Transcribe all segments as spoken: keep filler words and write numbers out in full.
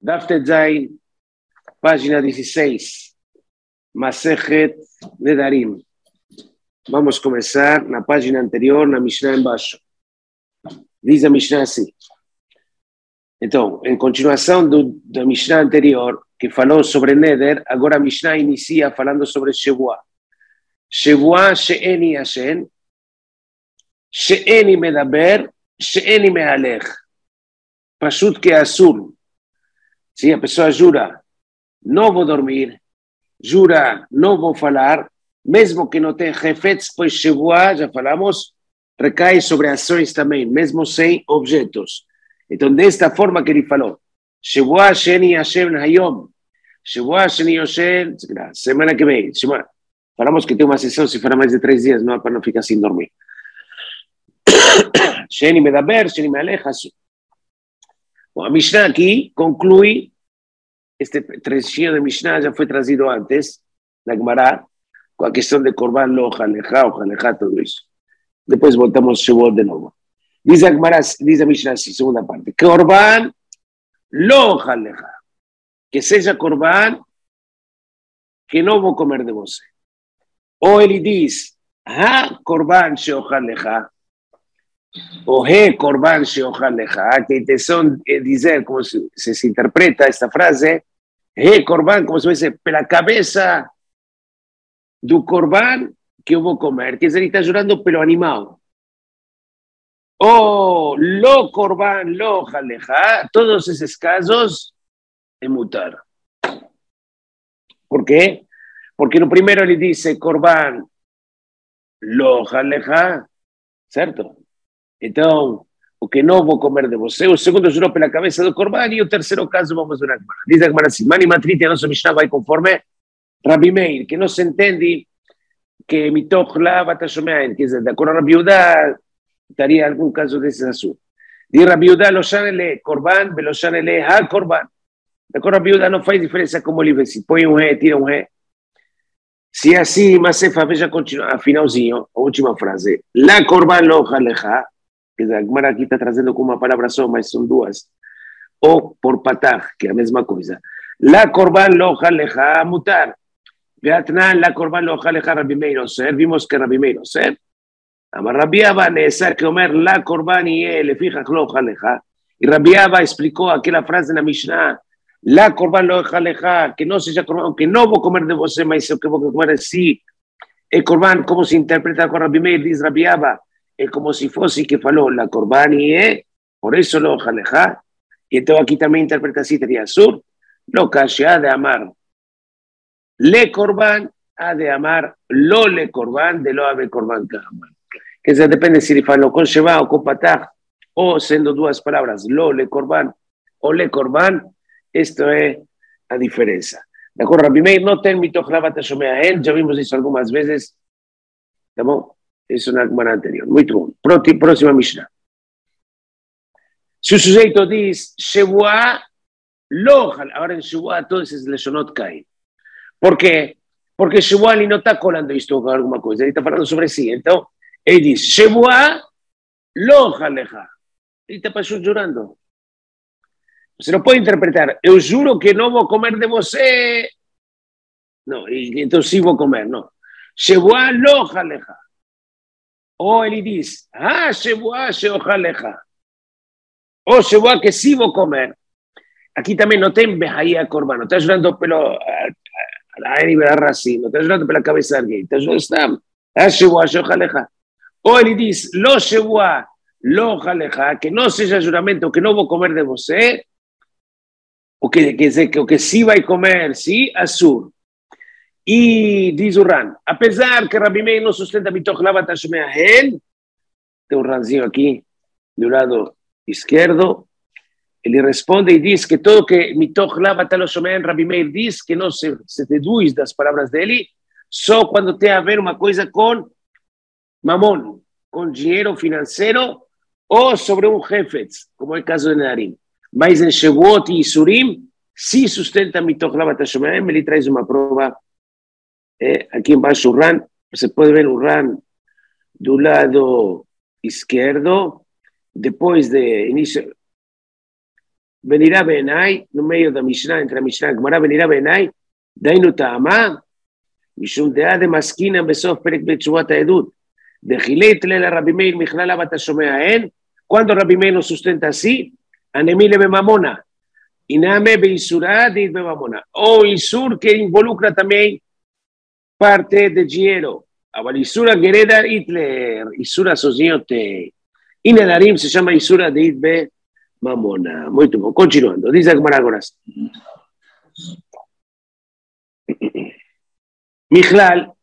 Daf Zain, página dieciséis, Masechet Nedarim. Vamos começar na página anterior, na Mishnah embaixo. Diz a Mishnah assim. Então, em continuação do, da Mishnah anterior, que falou sobre Neder, agora a Mishnah inicia falando sobre Shevuah. Shevuah she'eni Hashem, she'eni medaber, she'eni mehalech. Pashut que azul. Se a pessoa jura, não vou dormir, jura, não vou falar, mesmo que não tenha refetes, pois Shevuah, já falamos, recai sobre ações também, mesmo sem objetos. Então, desta forma que ele falou, Shevuah sheni Hashem hayom, Shevuah sheni Hashem, semana que vem, semana. Falamos que tem uma sessão, se for mais de três dias, não é para não ficar sem dormir. Sheni medaber, sheni mehalech, azul. Bom, a Mishnah aqui conclui, este trechinho de Mishnah já foi trazido antes, na Gemara, com a questão de Korban lo Jalechá, o Jalechá, tudo isso. Depois voltamos a Shevuot de novo. Diz a Gemara, diz a Mishnah assim, segunda parte, Korban lo Jalechá, que seja Korban que não vou comer de você. Ou ele diz, ha Korban she'ochal lecha, o he korban she'ochal lecha, que a intenção é dizer, como se, se, se interpreta esta frase, he korban, como se fosse pela cabeça do korban que eu vou comer, quer dizer, ele está jurando pelo animal. O lo korban lo lecha, todos esses casos é mutar. ¿Por quê? Porque no primeiro ele disse korban lo lecha, certo? Então, o que não vou comer de você, o segundo jurou pela cabeça do Korban, e o terceiro caso vamos ver a Gemara. Diz a Gemara assim, Mani Matriti, a nossa Mishnah vai conforme Rabi Meir, que não se entende que mitoch la batashomeain, quer dizer, de acordo a Rabi Yehuda, estaria algum caso desse assunto. Diz Rabi Yehuda, lo shanele Korban, lo shanele ha Korban. De acordo a Rabi Yehuda, não faz diferença como ele vê, se põe um he, tira um he. Se é assim, Masefa, veja a finalzinho, a última frase. La Korban lo jalecha, que a Gemara aqui está trazendo com uma palavra só, mas são duas, ou por patach, que é a mesma coisa. La korban lo jalecha mutar. Veatnan la korban lo jalecha Rabi Meir Oser, vimos que Rabi Meir Oser, Amar Rabi Abba neesar que Omer la korban y le fija lo jalecha, y Rabi Abba explicó aquela frase en la Mishnah, la korban lo jalecha, que no seja korban, que no voy a comer de você, mas o que voy a comer es sí, el korban, como se interpreta con Rabi Meir, dice Rabi Abba, es como si fuese que faló la korban y eh, por eso lo jalejá, y entonces aquí también interpreta así, sería sur, lo calle ha de amar le korban, ha de amar lo le korban, de lo ave korban kaman. Que eso depende si le faló con sheva o con patah, o siendo dos palabras, lo le korban o le korban, esto es la diferencia. De acuerdo, Rabi Meir no ten mitoch la batashomea él, ya vimos eso algunas veces, ¿estamos? Es una Gemara anterior. Muito bom. Próxima Mishnah. Se o sujeito diz Shevuah lo, agora em Shevuah todos esses leshonot caem. Por quê? Porque Shevuah ele não está colando isto com alguma coisa, ele está falando sobre si. Então, ele diz Shevuah lo jalecha. Ele está para jurando. Você não pode interpretar, eu juro que não vou comer de você. Não, então sim vou comer, não. Shevuah lo jalecha. Ou ele diz, ah, Shevuah she'ochal lecha. Ou Shevuah que sim vou comer. Aqui também não tem Behaia Korban, não está jurando pelo Aini Bedarraci, não está jurando pela cabeça de alguém, está jurando, ah, Shevuah she'ochal lecha. Ou ele diz, lo Shevuah lo ochal lecha, que não seja juramento, que não vou comer de você, o que quer dizer que o que sim vai comer, sim, assur. E diz o Ran, apesar que Rabi Meir não sustenta mitoch la batashomea hen, tem um ranzinho aqui do lado esquerdo, ele responde e diz que todo que mitoch la batashomea hen, Rabi Meir diz que não se, se deduz das palavras dele, só quando tem a ver uma coisa com mamon, com dinheiro financeiro, ou sobre um hefetz, como é o caso de Nedarim. Mas em Shevuot e Isurim, se sustenta mitoch la batashomea hen, ele traz uma prova. Eh, aquí embaixo o Ran, se pode ver o Ran do lado izquierdo, depois de início, venirá Benai, no medio da Mishnah, entre a Mishnah y Gemara, venirá Benai, Dainu Ta'ama, Mishum Dea de Maskina, Besof Perek Betchuat Edut, de Gilet Lela Rabbi Meir, Michlala Batashomea En, cuando Rabbi Meir nos sustenta así, Anemile Bemamona, Iname Beisurá de Bemamona, o Isur que involucra también parte de Giero, Abalisura Gereda Hitler, Isura Sosiote, Inedarim se llama Isura de Itbe Mamona. Muy bien, continuando. Dice Gemara ahora. Michlal,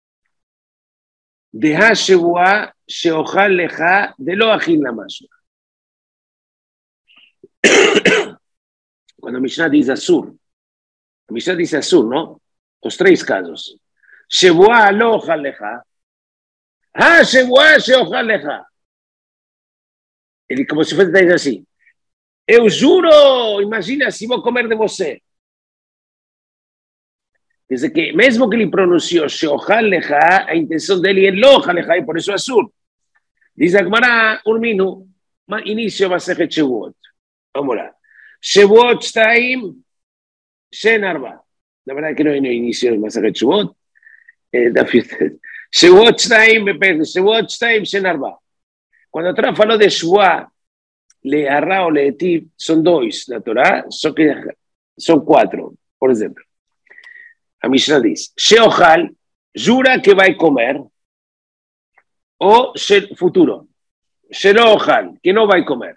deja Shevua sheochal leja de lo ajin la masua. Cuando Mishnah dice Asur, Mishnah dice Asur, ¿no? Los tres casos. Shevua lo ojal leja. Ha Shevua sheochal leja. Como si fuese así. Eu juro, imagina se vou comer de você. Quer dizer que, mesmo que ele pronunciou Sheochal Lecha, a intenção dele é Locha Lecha, e por isso é Asur. Diz a Gemara, um minuto, início da Masechet Shavuot. Vamos lá. Shavuot Shtaim, Shen Arba. Na verdade que não é no início da Masechet Shavuot. Shavuot Shtaim, me perde. Shavuot Shtaim, Shen Arba. Quando a Torá falou de Shavuot, Le Arra o Le Etiv, são dois na Torá, só que são quatro, por exemplo. A Mishnah diz, Sheochal, jura que vai comer, ou futuro, Shelochal, que não vai comer.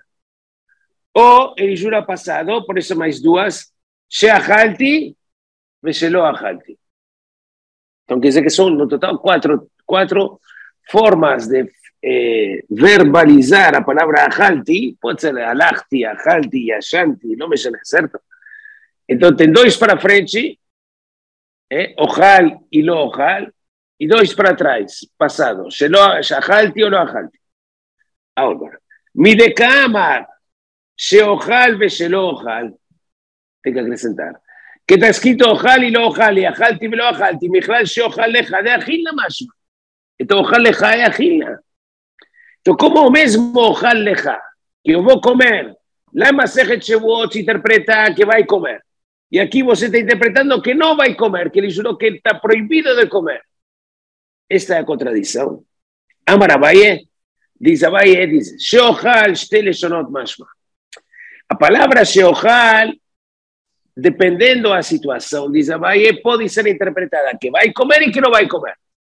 Ou ele jura passado, por isso mais duas, Sheachalti, e Sheloachalti. Então quer dizer que são, no total, quatro, quatro formas de Eh, verbalizar a palavra achalti, pode ser alachti, achalti, yashanti, não me chama, certo? Então tem dois para frente, eh, ojal e lo ojal, e dois para trás, passado, achalti ou lo achalti. Agora, midekamar, sheojal ve shelo ojal, tem que acrescentar, que está escrito ojal e lo ojal, e achalti ve lo achalti, michlal sheojal leja, de agilna masma. Então ojal leja é agilna. Então, como o mesmo ojal leja, que eu vou comer, lá em Masechet Shavuot se interpreta que vai comer. E aqui você está interpretando que não vai comer, que ele jurou que está proibido de comer. Esta é a contradição. Amar Abaye, diz Abaye, diz, sheochal shte leshonot mashma. A palavra sheochal, dependendo da situação, diz Abaye, pode ser interpretada que vai comer e que não vai comer.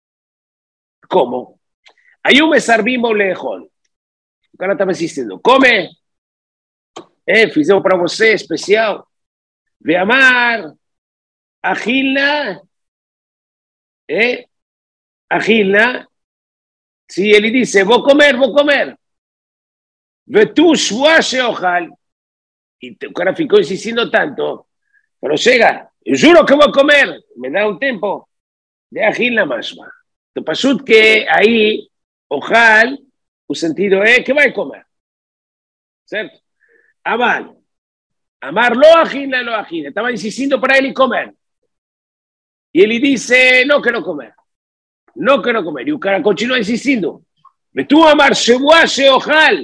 Como? Aí um mesarbim ou lejol. O cara estava assistindo. Come. É, fizemos para você, especial. Veamar. Agilna. É. Agilna. Se ele disse, vou comer, vou comer. Vetu shua sheochal. E o cara ficou insistindo tanto. Pero chega, eu juro que vou comer. Me dá um tempo. De agilna masma. Então, pasut que aí... Ojal, o sentido é que vai comer. Certo? Amar. Amar lo agina, lo agina. Estava insistindo para ele comer. E ele disse, não quero comer. Não quero comer. E o cara continua insistindo. Mas tu amar Shevua sheochal.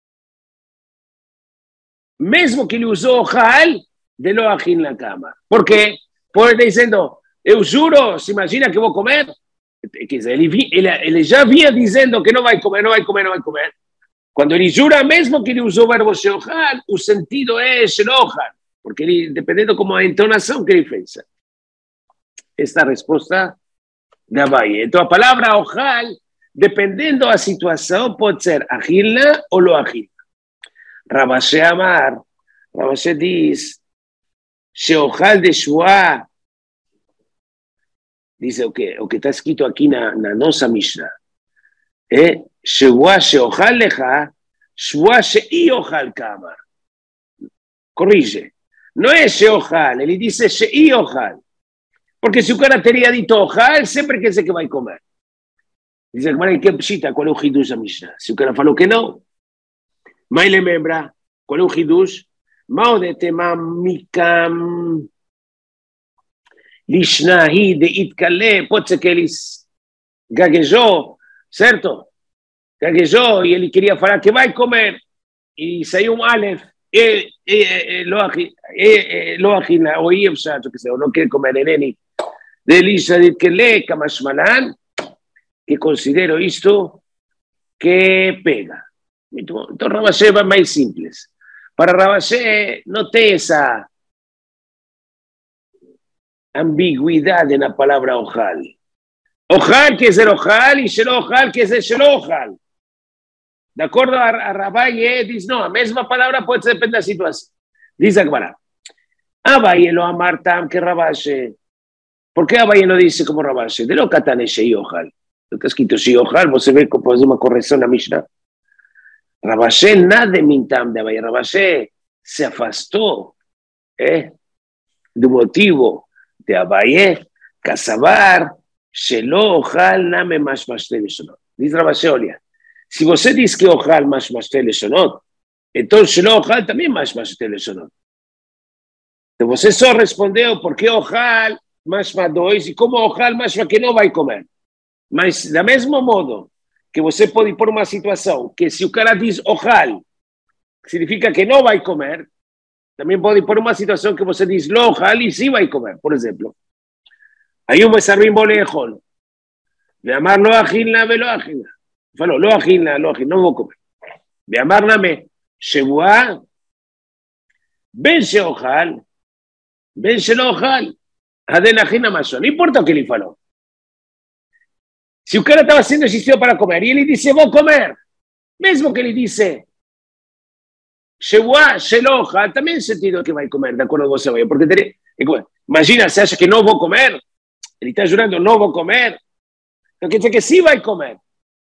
Mesmo que ele usou ojal, de lo agin na cama. Por quê? Por ele dizendo, eu juro, se imagina que vou comer. Ele, ele, ele já vinha dizendo que não vai comer, não vai comer, não vai comer. Quando ele jura, mesmo que ele usou o verbo sheochal, o sentido é shelochal, porque ele, dependendo como a entonação que ele fez. Esta é a resposta da Abaye. Então, a palavra ojal, dependendo da situação, pode ser agilna ou lo agilna. Rabashe Amar, Rabashe diz, sheochal de shua. Dice o que o que está escrito aqui na, na nossa Mishnah. É Shevua sheochal lecha, Shevua shei ochal kamar. Corrige. Não é sheochal, ele diz shei ochal. Porque se o cara teria dito ochal, sempre quer dizer que vai comer. Dice que que pshita, qual é o hidush da Mishnah? Se o cara falou que não, mas ele lembra, qual é o hidush? Mao de temam mikam... Lishnahi de Itkale, pode ser que ele gaguejou, certo? Gaguejou e ele queria falar que vai comer. E saiu um Aleph, eh, eh, lo agina, eh, lo agina, o Iefsa, yo que sé, o no quiere comer eneni, de Elisa, de que le Kamashmalan, que considero esto que pega. Entonces, Rabashé va más simples. Para Rabashé no tiene esa ambigüedad en la palabra ojal. Ojal que es el ojal y shelo ojal que es el shelo ojal. De acuerdo a, a Rabaye, dice, no, la misma palabra puede depender de la situación. Dice Akbara, Abaye lo amar tam que Rabashé. ¿Por qué Abaye no dice como Rabashé? De lo katane shei ojal. Lo que ha escrito shei ojal, vos se ve como una corrección en la Mishnah. Rabashé nada de mintam de Abaye. Rabashé se afastó ¿eh? de motivo de Abaye, Casabar, Shelo Ojal, Name Mash Mashtel Shonot. Dice Rabashé, Olia, si você diz que Ojal Mash Mashtel Shonot, entonces Shelo Ojal también Mash Mashtel Shonot. Entonces você só respondeu por que Ojal Mashma dois e como Ojal Mashma que não vai comer. Mas, da mesmo modo que você pode pôr uma situação que se o cara diz Ojal, significa que não vai comer, também pode pôr uma situação que você diz Lo Ojal e sim vai comer. Por exemplo, aí um mesarbim bolejol, de amar Lo Ajilna ve Lo Ajilna. Falou, Lo Ajilna, Lo Ajilna, não vou comer. De amar Name, Shebuá, Ben She Ojal, Ben She Lo Ojal, Aden Ajilna Maso. Não importa o que ele falou. Se o cara estava sendo assistido para comer e ele disse, vou comer, mesmo que ele disse, Shebuá, Shelo Ojal, também é sentido que vai comer, de acordo com você, porque teria, imagina, você acha que não vou comer, ele está jurando, não vou comer, então quer dizer que sim vai comer.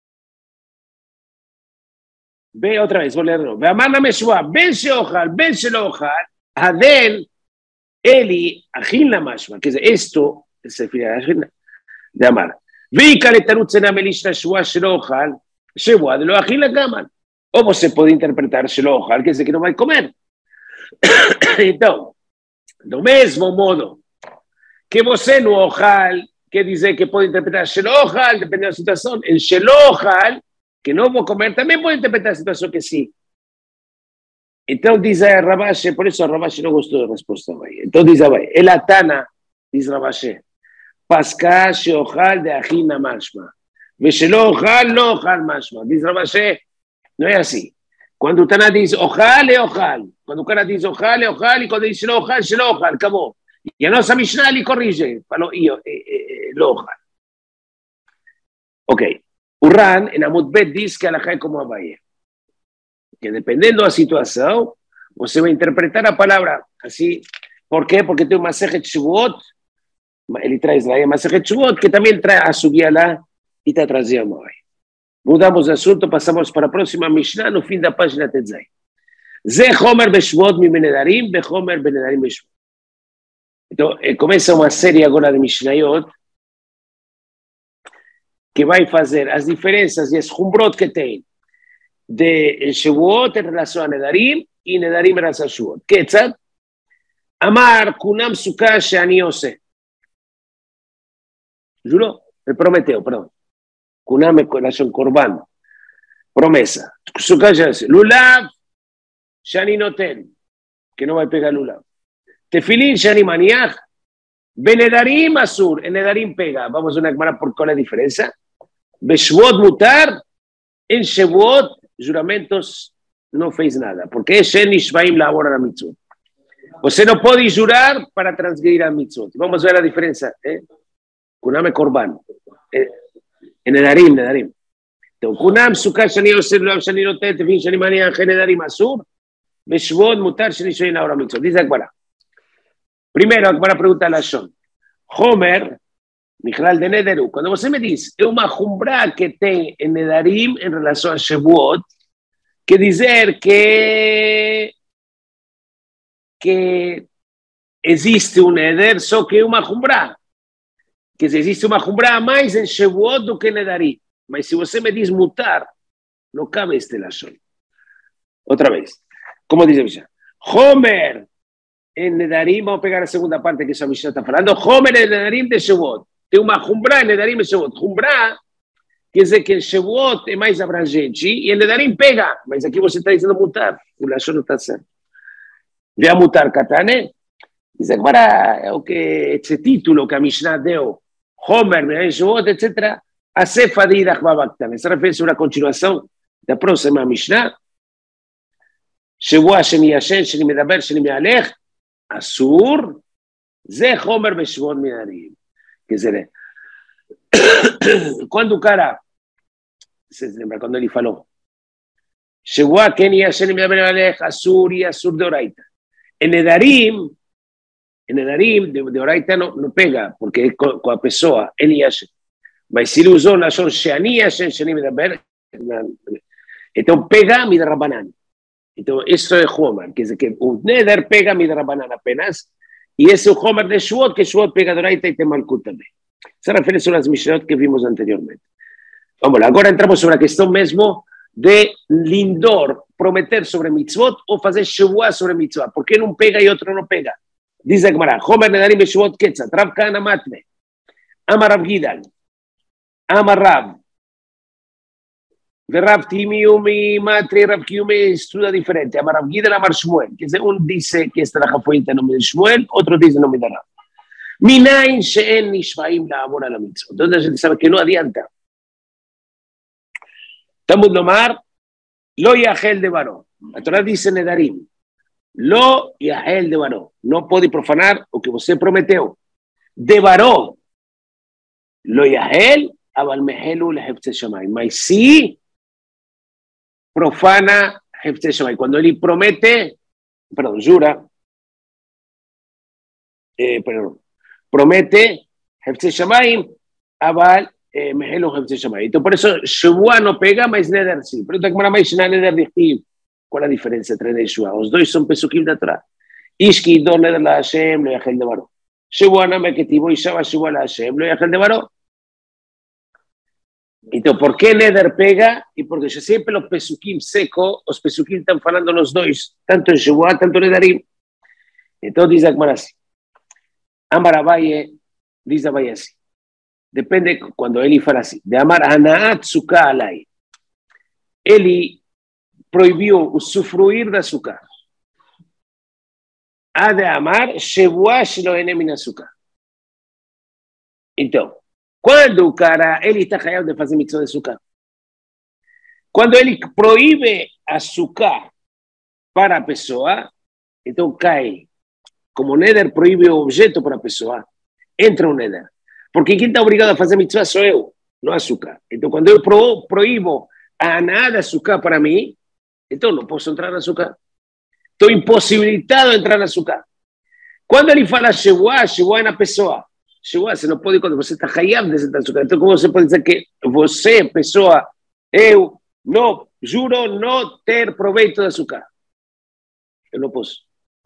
Ve outra vez, vou ler de novo. Ve'amar Shebuá, ben Sheochal, ben Shelo Ojal, Aden, Eli, Ajilna Mashma, quer dizer, isto se refiere a Ajilna, de amar. Vika le tarutze na melishna Shebuá, Shelo Ojal, Shebuá, de lo Ajilna Gaman. Ou você pode interpretar Shelo Ojal, quer dizer que não vai comer. Então, do mesmo modo que você no Ojal quer dizer que pode interpretar Shelo Ojal, depende da situação, em Shelo Ojal, que não vou comer, também pode interpretar a situação que sim. Então diz a Rabashé, por isso a Rabashé não gostou da resposta. Então diz a el Atana, diz Rabashé, Pasca Sheochal de Ajina Mashma, ve Shelo Ojal, no Ojal Mashma. Diz Rabashé, não é assim. Quando o Tana diz Ojal, é Ojal. Quando o cara diz Ojal, é Ojal. E quando diz Shelo Ojal, Shelo Ojal. Acabou. E a nossa Mishnah lhe corrige. Falou, io, eh, eh, lo Ojal. Ok. O Ran, em Amud Bet, diz que a Alajá é como Abaye. Que dependendo da situação, você vai interpretar a palavra assim. Por quê? Porque tem uma Masechet Shavuot. Ele traz lá a Masechet Shavuot, que também traz a subia lá e está trazendo aí. Mudamos de assunto, passamos para a próxima Mishnah, no fim da página Tetzai. Ze Homer Beshvot mi Benedarim, Be Homer Benedarim Beshvot. Então, começa uma série agora de Mishnayot que vai fazer as diferenças e as humbrot que tem de Shavuot em relação a Nedarim e Nedarim em relação a Shavuot. Ketzad, Amar Kunam Sukkah Sheani Ose. Juro? Me prometeu, perdão. Kunam é relação Korban. Promessa. Sukkah Sheani Ose. Lulav Sheani Noten. Que não vai pegar Lulav. Tefilin Sheani Maniach. Benedarim Asur. En Nedarim pega. Vamos a una cámara por qual é a diferença. Beshvot Mutar. En Shavuot, juramentos, não fez nada. Porque é Shen Ishvaim labora na mitzvot. Você não pode jurar para transgredir a mitzvot. Vamos ver a diferença. Eh? Kunam é Korban. Eh, en Nedarim, Nedarim. Então, Kunam, Sukkah, Shani Yosef, Lulav, Shani Noten, Tefilin, Shani Maniach, Nedarim Asur. Beshvot Mutar, Shen Ishvaim labora na mitzvot. Diz a Gemara. Primeiro, a Gemara pergunta a Lashon. Homer, Michlal de Nederu. Quando você me diz, é uma jumbra que tem em Nedarim em relação a Shavuot, quer dizer que, que existe um Neder, só que é uma jumbra. Que existe uma jumbra a mais em Shavuot do que em Nedarim. Mas se você me diz mutar, não cabe este lashon. Outra vez. Como diz a Mishnah? Homer en Nedarim, vamos a pegar a segunda parte que esa Mishnah está falando. Homer en Nedarim de Shavuot. Tem uma Jumbra en Nedarim de Shavuot. Jumbra quer dizer que em Shavuot é mais abrangente e em Nedarim pega. Mas aqui você está dizendo mutar. O lashon não está certo. de Amutar Katane. Dice para que este título que a Mishnah deu, Homer, Shavuot, etcétera, a Sefa de Idach Babaktan. Se refiere a una continuación de la próxima Mishnah. שבוע שני ישן, שני מדבר, שני מהלך, אסור, זה חומר בשבועות מנהריים. Que se le... Cuando un cara, se lembra cuando él faló, שבוע כן ישן, מדבר, מהלך, אסור, y אסור de oraita. En Nedarim, en Nedarim, de, de oraita no, no pega, porque es con, con la pessoa, él yashen. Mas si le usó la son, shani yashen, shani medaber, entonces pega mi de Rabbanan. Entonces, eso es Homer, que es que un Neder pega mi Rabbanan apenas, y ese es Homer de Shavuot, que Shavuot pega de Oraita y te Malkut también. Se refiere a las Mishnot que vimos anteriormente. Vamos, ahora entramos sobre la cuestión mismo de lindor, prometer sobre mitzvot o hacer Shavuot sobre mitzvot. ¿Por qué uno pega y otro no pega? Dice Gemara, Homer Nedarim Shavuot Ketzat, Rav Kana Matne, Amar Rav Gidal, Amar Rav, Rav Timiumi, Matri, Rav Kiumi estudia diferente. Amar Rav Gidal, Amar Shmuel. Que uno dice que esta la fuente en nombre de Shmuel, otro dice en nombre de Rav. Minain she'en nishmaim la'amor a la mitzvot. Entonces la gente sabe que no adianta. Talmud lomar, lo yahel de varó. La Torah dice Nedarim, lo yahel de varó. No puede profanar o que usted prometió. De varó, lo yahel, abal mehelu lehefte shamayim. Mas sí, profana Hefte Shamayim. Cuando él promete, perdón, jura, eh, perdón, promete Hefte Shamayim, aval eh, mehelu Hefte Shamayim. Entonces, por eso, Shavuot no pega, mas Neder sí. Pero te como mais Neder dichtiv. ¿Cuál es la diferencia entre Neder y Shavuot? Los dos son pesukim de atrás. Ishki do Neder la Hashem, lo yachel de varó. Shavuot no me que tivo y Shava Shavuot la Hashem, lo yachel de varó. Entonces, ¿por qué Neder pega? Y porque yo siempre los pesukim seco, los pesukim están falando los dos, tanto en Shavuot, tanto en Nedarim. Entonces dice Akmar así. Amar Abaye, dice Abaye así. Depende cuando Eli fala así. De Amar Hanaat Sukkah alay. Eli prohibió usufruir de azúcar. A de Amar Shavuot shelo ene min azúcar. Entonces, cuando o cara, ele está callado de fazer mitzvah de açúcar. Quando ele proíbe açúcar para a pessoa, então cai. Como o Neder proíbe o objeto para a pessoa, entra o Neder. Porque quem está obrigado a fazer mitzvah sou eu, não açúcar. Então, quando eu pro, proíbo a nada açúcar para mim, então não posso entrar no açúcar. Estou impossibilitado de entrar no açúcar. Quando ele fala Shavuot, Shavuot é na pessoa. Shavuot se não pode quando você está hayab de sentar açúcar. Então, como você pode dizer que você, pessoa, eu, não, juro não ter proveito de açúcar? Eu não posso.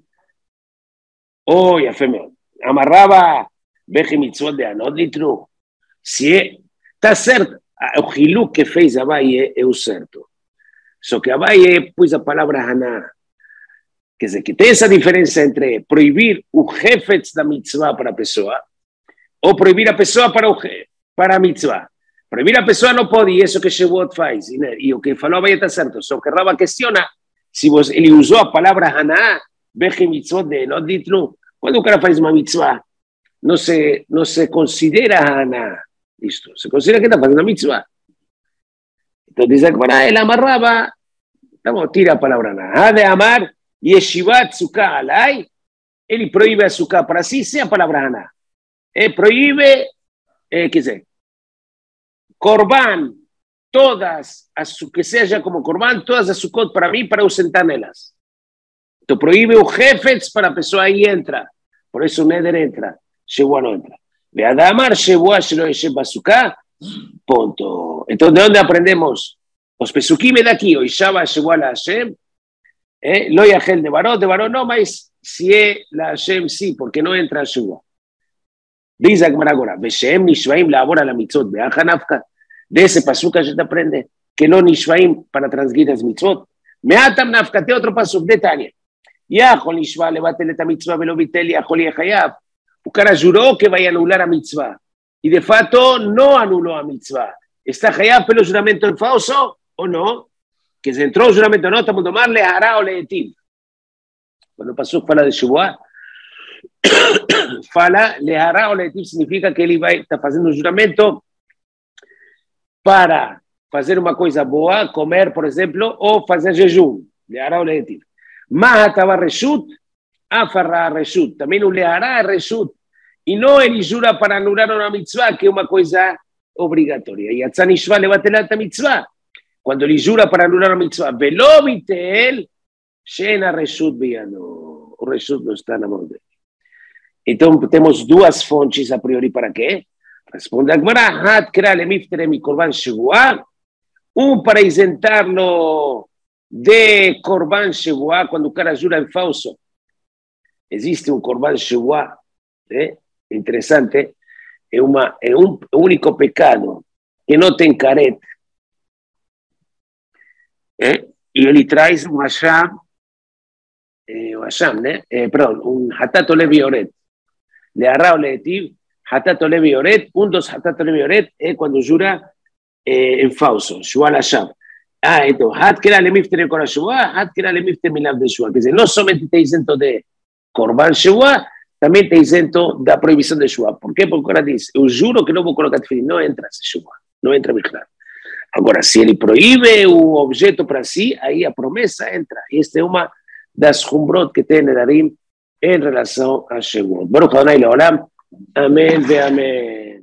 Oh, ya fe meu. Amarrava veje mitzvot de anot litru. Se está certo, o hiluk que fez Abaye é o certo. Só que Abaye pôs a palavra haná. Quer dizer, que tem essa diferença entre proibir o hefetz da mitzvah para a pessoa ou proibir a pessoa para, o, para a mitzvah. Proibir a pessoa não pode, e isso que Shavuot faz. E, e o que falou Abaye está certo. Só que Rava questiona se você, ele usou a palavra haná, veje mitzvot de anot litru. Quando o cara faz uma mitzvah, não se, não se considera haná. Isto, se considera que está fazendo a mitzvah. Então diz que para ele amarrava, então tira a palavra haná. Ha de amar yeshivat sukkah alay, ele proíbe a sukkah para si, sem a palavra haná. Eh, proíbe, eh, quer dizer, korban, todas, as, que seja como korban, todas as sukkot para mim, para eu sentar nelas. Então proíbe o hefetz para a pessoa aí entra. Por isso o Neder entra, Shavuot não entra. Ve a damar Shavuot shelo yeshev basukah, ponto. Então de onde aprendemos? Os pesukim é daqui, o Ishava Shavuot la Hashem, eh, lo yachel de varó, de varó não, mas se é la Hashem sí, porque não entra a Shavuot. Dice Agmar agora, Veshem nishvaim labora la mitzvot, beaja nafka. De ese pasuk a gente aprende que no nishvaim para transgredir as mitzvot. Meatam nafka, te otro pasuk de Tania. Yahol nishva levatel et mitzvah velo vitel yahol yechayav. O cara jurou que vai anular a mitzvah. E de fato não anulou a mitzvah. Está hayab pelo juramento falso ou não? Que se entrou o juramento não, estamos tomar le hará o le etiv. Quando passou fala de Shavuot, fala, lehará o letiv significa que ele vai estar tá fazendo um juramento para fazer uma coisa boa, comer, por exemplo, ou fazer jejum. Lehará o letiv. Mahatava reshut, afarra reshut. Também o lehará reshut. E não ele jura para anular uma mitzvah, que é uma coisa obrigatória. E a tzanishvah levatelat a mitzvah. Quando ele jura para anular uma mitzvah, velo vitel, shena reshut biano. O reshut não está na mão dele. Então, temos duas fontes a priori para quê? Responde a Gemara, hat kra lemiftere mi korban shevuah, um para isentar-lo de korban shevuah, quando o cara jura em falso. Existe um korban shevuah, é interessante, é, uma, é um único pecado que não tem caret, é? E ele traz um hasham, é, um hasham, né? É, perdão, um hatat olev yoret. Lehará o letiv, hatat olev yoret, um dos hatat olev yoret é quando jura eh, em falso, shual hashav. Ah, então, hat kera lemiftere kora shuah, hat kera lemiftere milav de shuah. Quer dizer, não somente te isento de korban shuah, também te isento da proibição de shuah. Por quê? Porque o cara diz, eu juro que não vou colocar tefilim, não entra esse shuah, não entra bichlal. Agora, se ele proíbe o objeto para si, aí a promessa entra. E esta é uma das humbrot que tem Nedarim em relação a Shavuot. Baruch Adonai Leolam. Amém ve amém.